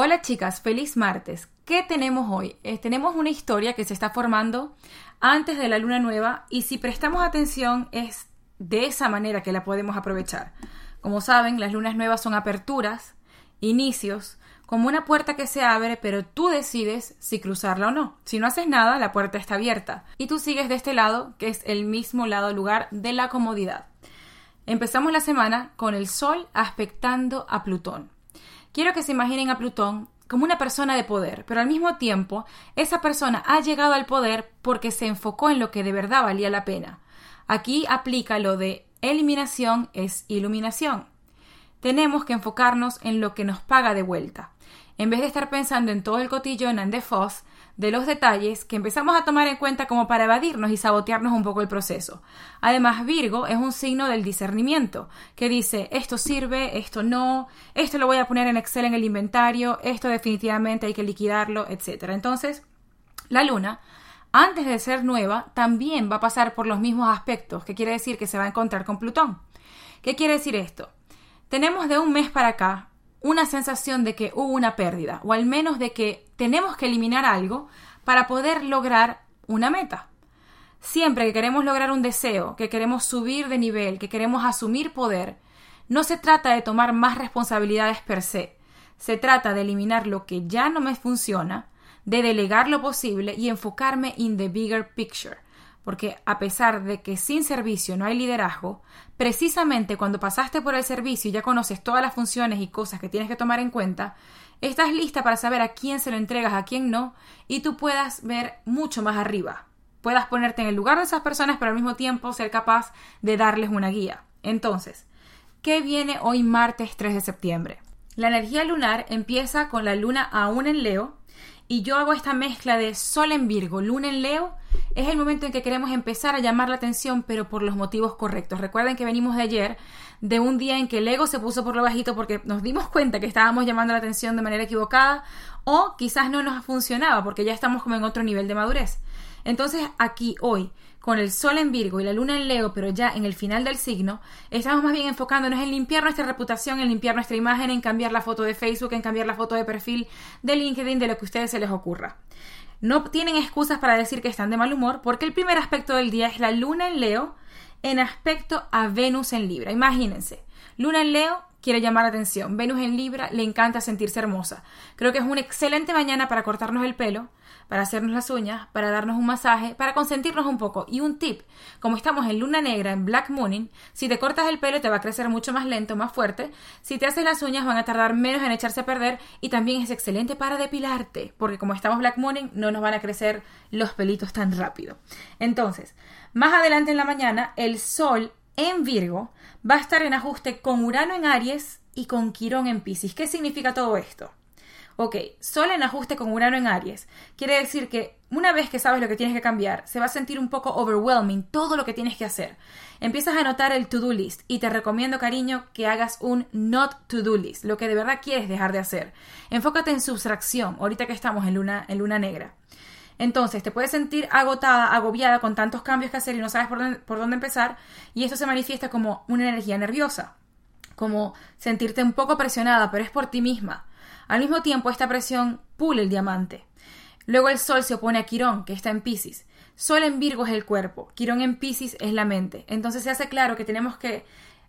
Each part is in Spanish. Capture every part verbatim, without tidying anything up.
Hola chicas, feliz martes. ¿Qué tenemos hoy? Eh, tenemos una historia que se está formando antes de la luna nueva y si prestamos atención es de esa manera que la podemos aprovechar. Como saben, las lunas nuevas son aperturas, inicios, como una puerta que se abre, pero tú decides si cruzarla o no. Si no haces nada, la puerta está abierta y tú sigues de este lado, que es el mismo lado lugar de la comodidad. Empezamos la semana con el Sol aspectando a Plutón. Quiero que se imaginen a Plutón como una persona de poder, pero al mismo tiempo esa persona ha llegado al poder porque se enfocó en lo que de verdad valía la pena. Aquí aplica lo de eliminación es iluminación. Tenemos que enfocarnos en lo que nos paga de vuelta. En vez de estar pensando en todo el cotillón and the fuss de los detalles que empezamos a tomar en cuenta como para evadirnos y sabotearnos un poco el proceso. Además, Virgo es un signo del discernimiento, que dice, esto sirve, esto no, esto lo voy a poner en Excel en el inventario, esto definitivamente hay que liquidarlo, etcétera. Entonces, la luna, antes de ser nueva, también va a pasar por los mismos aspectos, que quiere decir que se va a encontrar con Plutón. ¿Qué quiere decir esto? Tenemos de un mes para acá una sensación de que hubo una pérdida, o al menos de que tenemos que eliminar algo para poder lograr una meta. Siempre que queremos lograr un deseo, que queremos subir de nivel, que queremos asumir poder, no se trata de tomar más responsabilidades per se. Se trata de eliminar lo que ya no me funciona, de delegar lo posible y enfocarme in the bigger picture. Porque a pesar de que sin servicio no hay liderazgo, precisamente cuando pasaste por el servicio y ya conoces todas las funciones y cosas que tienes que tomar en cuenta, estás lista para saber a quién se lo entregas, a quién no, y tú puedas ver mucho más arriba. Puedas ponerte en el lugar de esas personas, pero al mismo tiempo ser capaz de darles una guía. Entonces, ¿qué viene hoy martes tres de septiembre? La energía lunar empieza con la luna aún en Leo, y yo hago esta mezcla de Sol en Virgo, Luna en Leo. Es el momento en que queremos empezar a llamar la atención, pero por los motivos correctos. Recuerden que venimos de ayer, de un día en que el ego se puso por lo bajito porque nos dimos cuenta que estábamos llamando la atención de manera equivocada o quizás no nos funcionaba porque ya estamos como en otro nivel de madurez. Entonces aquí, hoy, con el Sol en Virgo y la Luna en Leo, pero ya en el final del signo, estamos más bien enfocándonos en limpiar nuestra reputación, en limpiar nuestra imagen, en cambiar la foto de Facebook, en cambiar la foto de perfil de LinkedIn, de lo que a ustedes se les ocurra. No tienen excusas para decir que están de mal humor, porque el primer aspecto del día es la Luna en Leo en aspecto a Venus en Libra. Imagínense, Luna en Leo quiere llamar la atención, Venus en Libra le encanta sentirse hermosa. Creo que es una excelente mañana para cortarnos el pelo, para hacernos las uñas, para darnos un masaje, para consentirnos un poco. Y un tip, como estamos en luna negra, en Black Mooning, si te cortas el pelo te va a crecer mucho más lento, más fuerte. Si te haces las uñas van a tardar menos en echarse a perder y también es excelente para depilarte, porque como estamos Black Mooning no nos van a crecer los pelitos tan rápido. Entonces, más adelante en la mañana, el Sol en Virgo va a estar en ajuste con Urano en Aries y con Quirón en Piscis. ¿Qué significa todo esto? Ok, Sol en ajuste con Urano en Aries. Quiere decir que una vez que sabes lo que tienes que cambiar, se va a sentir un poco overwhelming todo lo que tienes que hacer. Empiezas a anotar el to-do list y te recomiendo, cariño, que hagas un not to-do list, lo que de verdad quieres dejar de hacer. Enfócate en sustracción, ahorita que estamos en luna, en luna negra. Entonces, te puedes sentir agotada, agobiada con tantos cambios que hacer y no sabes por dónde, por dónde empezar, y esto se manifiesta como una energía nerviosa, como sentirte un poco presionada, pero es por ti misma. Al mismo tiempo, esta presión pule el diamante. Luego el Sol se opone a Quirón, que está en Piscis. Sol en Virgo es el cuerpo, Quirón en Piscis es la mente. Entonces se hace claro que tenemos que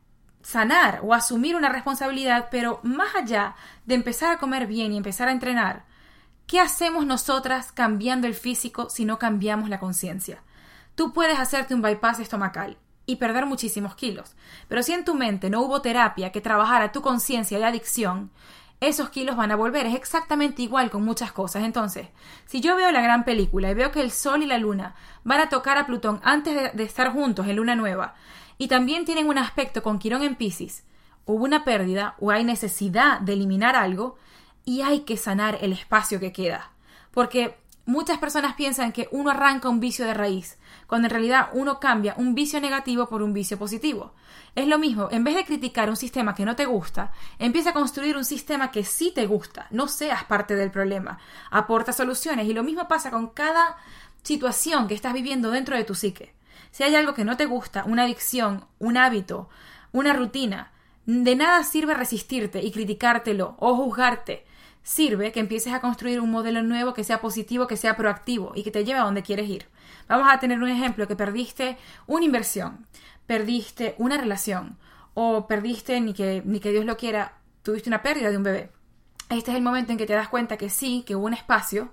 sanar o asumir una responsabilidad, pero más allá de empezar a comer bien y empezar a entrenar, ¿qué hacemos nosotras cambiando el físico si no cambiamos la conciencia? Tú puedes hacerte un bypass estomacal y perder muchísimos kilos, pero si en tu mente no hubo terapia que trabajara tu conciencia de adicción, esos kilos van a volver. Es exactamente igual con muchas cosas. Entonces, si yo veo la gran película y veo que el Sol y la Luna van a tocar a Plutón antes de, de estar juntos en Luna Nueva y también tienen un aspecto con Quirón en Piscis, hubo una pérdida o hay necesidad de eliminar algo y hay que sanar el espacio que queda. Porque muchas personas piensan que uno arranca un vicio de raíz, cuando en realidad uno cambia un vicio negativo por un vicio positivo. Es lo mismo, en vez de criticar un sistema que no te gusta, empieza a construir un sistema que sí te gusta. No seas parte del problema, aporta soluciones. Y lo mismo pasa con cada situación que estás viviendo dentro de tu psique. Si hay algo que no te gusta, una adicción, un hábito, una rutina, de nada sirve resistirte y criticártelo o juzgarte. sirve que empieces a construir un modelo nuevo que sea positivo, que sea proactivo y que te lleve a donde quieres ir. Vamos a tener un ejemplo, que perdiste una inversión, perdiste una relación o perdiste, ni que, ni que Dios lo quiera, tuviste una pérdida de un bebé. Este es el momento en que te das cuenta que sí, que hubo un espacio,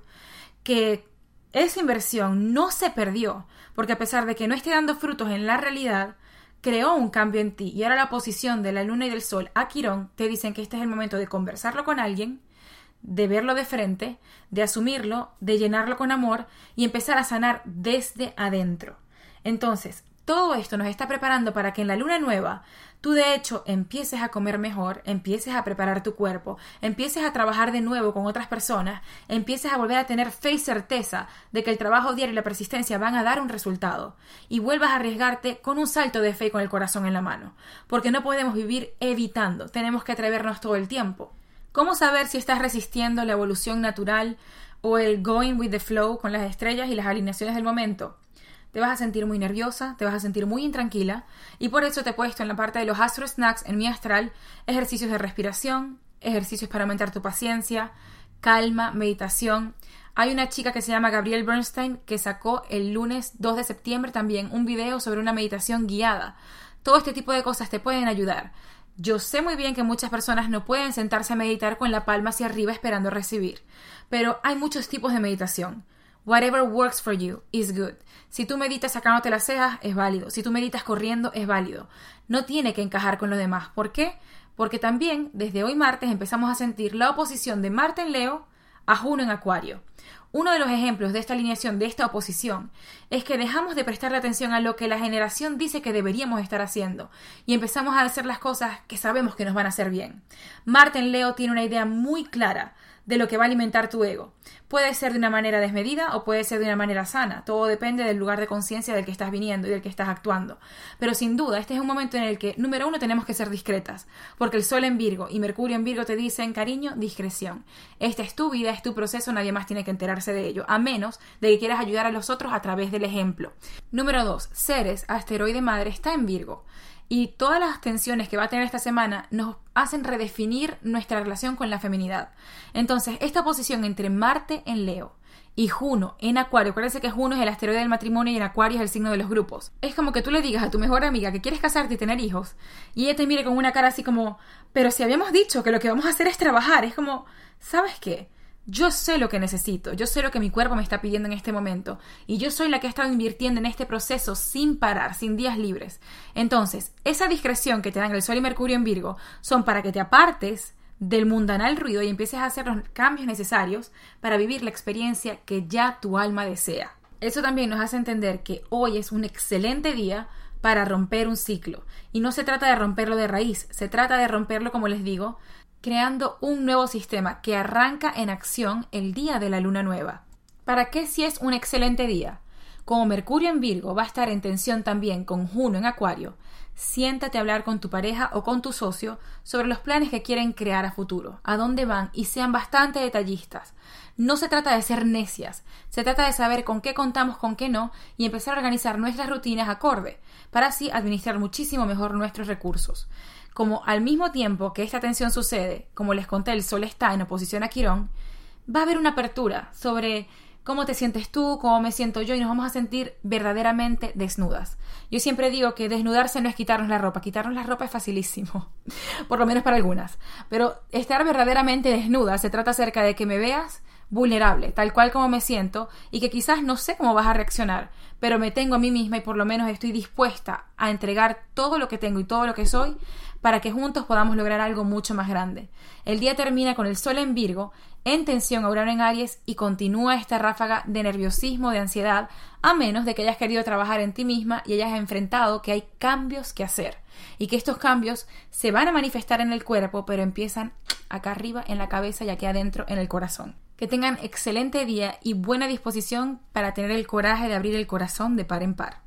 que esa inversión no se perdió, porque a pesar de que no esté dando frutos en la realidad, creó un cambio en ti. Y ahora la posición de la luna y del sol a Quirón te dicen que este es el momento de conversarlo con alguien, de verlo de frente, de asumirlo, de llenarlo con amor y empezar a sanar desde adentro. Entonces, todo esto nos está preparando para que en la luna nueva tú de hecho empieces a comer mejor, empieces a preparar tu cuerpo, empieces a trabajar de nuevo con otras personas, empieces a volver a tener fe y certeza de que el trabajo diario y la persistencia van a dar un resultado y vuelvas a arriesgarte con un salto de fe y con el corazón en la mano. Porque no podemos vivir evitando, tenemos que atrevernos todo el tiempo. ¿Cómo saber si estás resistiendo la evolución natural o el going with the flow con las estrellas y las alineaciones del momento? Te vas a sentir muy nerviosa, te vas a sentir muy intranquila y por eso te he puesto en la parte de los Astro Snacks en mi astral ejercicios de respiración, ejercicios para aumentar tu paciencia, calma, meditación. Hay una chica que se llama Gabrielle Bernstein que sacó el lunes dos de septiembre también un video sobre una meditación guiada. Todo este tipo de cosas te pueden ayudar. Yo sé muy bien que muchas personas no pueden sentarse a meditar con la palma hacia arriba esperando recibir, pero hay muchos tipos de meditación. Whatever works for you is good. Si tú meditas sacándote las cejas, es válido. Si tú meditas corriendo, es válido. No tiene que encajar con lo demás. ¿Por qué? Porque también, desde hoy martes, empezamos a sentir la oposición de Marte en Leo a Juno en Acuario. Uno de los ejemplos de esta alineación, de esta oposición, es que dejamos de prestarle atención a lo que la generación dice que deberíamos estar haciendo y empezamos a hacer las cosas que sabemos que nos van a hacer bien. Marte en Leo tiene una idea muy clara de lo que va a alimentar tu ego. Puede ser de una manera desmedida o puede ser de una manera sana. Todo depende del lugar de conciencia del que estás viniendo y del que estás actuando. Pero sin duda, este es un momento en el que, número uno, tenemos que ser discretas. Porque el Sol en Virgo y Mercurio en Virgo te dicen, cariño, discreción. Esta es tu vida, es tu proceso, nadie más tiene que enterarse de ello, a menos de que quieras ayudar a los otros a través del ejemplo. Número dos, Ceres, asteroide madre, está en Virgo. Y todas las tensiones que va a tener esta semana nos hacen redefinir nuestra relación con la feminidad. Entonces, esta posición entre Marte en Leo y Juno en Acuario, acuérdense que Juno es el asteroide del matrimonio y en Acuario es el signo de los grupos. Es como que tú le digas a tu mejor amiga que quieres casarte y tener hijos y ella te mire con una cara así como, pero si habíamos dicho que lo que vamos a hacer es trabajar. Es como, ¿sabes qué? Yo sé lo que necesito, yo sé lo que mi cuerpo me está pidiendo en este momento y yo soy la que ha estado invirtiendo en este proceso sin parar, sin días libres. Entonces, esa discreción que te dan el Sol y Mercurio en Virgo son para que te apartes del mundanal ruido y empieces a hacer los cambios necesarios para vivir la experiencia que ya tu alma desea. Eso también nos hace entender que hoy es un excelente día para romper un ciclo. Y no se trata de romperlo de raíz, se trata de romperlo, como les digo, creando un nuevo sistema que arranca en acción el día de la luna nueva. ¿Para qué si es un excelente día? Como Mercurio en Virgo va a estar en tensión también con Juno en Acuario, siéntate a hablar con tu pareja o con tu socio sobre los planes que quieren crear a futuro, a dónde van y sean bastante detallistas. No se trata de ser necias, se trata de saber con qué contamos, con qué no y empezar a organizar nuestras rutinas acorde, para así administrar muchísimo mejor nuestros recursos. Como al mismo tiempo que esta tensión sucede, como les conté, el Sol está en oposición a Quirón, va a haber una apertura sobre cómo te sientes tú, cómo me siento yo y nos vamos a sentir verdaderamente desnudas. Yo siempre digo que desnudarse no es quitarnos la ropa, quitarnos la ropa es facilísimo, por lo menos para algunas, pero estar verdaderamente desnuda se trata acerca de que me veas vulnerable, tal cual como me siento y que quizás no sé cómo vas a reaccionar, pero me tengo a mí misma y por lo menos estoy dispuesta a entregar todo lo que tengo y todo lo que soy para que juntos podamos lograr algo mucho más grande. El día termina con el Sol en Virgo, en tensión a Urano en Aries y continúa esta ráfaga de nerviosismo, de ansiedad, a menos de que hayas querido trabajar en ti misma y hayas enfrentado que hay cambios que hacer y que estos cambios se van a manifestar en el cuerpo, pero empiezan acá arriba en la cabeza y aquí adentro en el corazón. Que tengan excelente día y buena disposición para tener el coraje de abrir el corazón de par en par.